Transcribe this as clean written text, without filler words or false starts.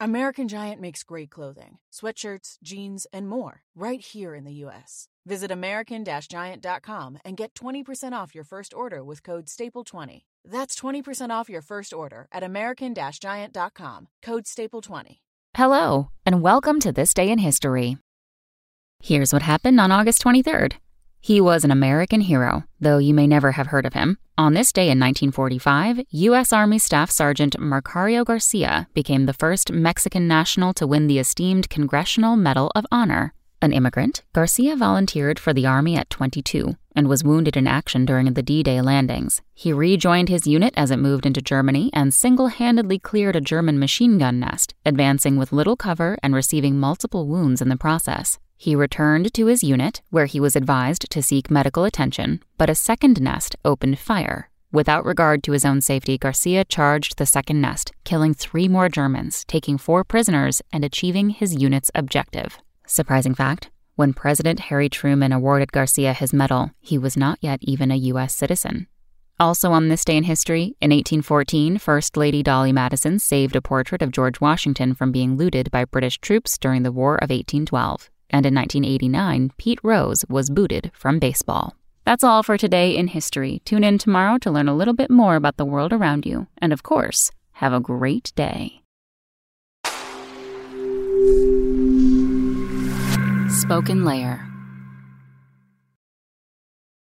American Giant makes great clothing, sweatshirts, jeans, and more right here in the U.S. Visit American-Giant.com and get 20% off your first order with code STAPLE20. That's 20% off your first order at American-Giant.com, code STAPLE20. Hello, and welcome to This Day in History. Here's what happened on August 23rd. He was an American hero, though you may never have heard of him. On this day in 1945, U.S. Army Staff Sergeant Macario Garcia became the first Mexican national to win the esteemed Congressional Medal of Honor. An immigrant, Garcia volunteered for the Army at 22 and was wounded in action during the D-Day landings. He rejoined his unit as it moved into Germany and single-handedly cleared a German machine gun nest, advancing with little cover and receiving multiple wounds in the process. He returned to his unit, where he was advised to seek medical attention, but a second nest opened fire. Without regard to his own safety, Garcia charged the second nest, killing 3 more Germans, taking 4 prisoners, and achieving his unit's objective. Surprising fact, when President Harry Truman awarded Garcia his medal, he was not yet even a U.S. citizen. Also on this day in history, in 1814, First Lady Dolly Madison saved a portrait of George Washington from being looted by British troops during the War of 1812. And in 1989, Pete Rose was booted from baseball. That's all for today in history. Tune in tomorrow to learn a little bit more about the world around you. And of course, have a great day. Spoken Layer.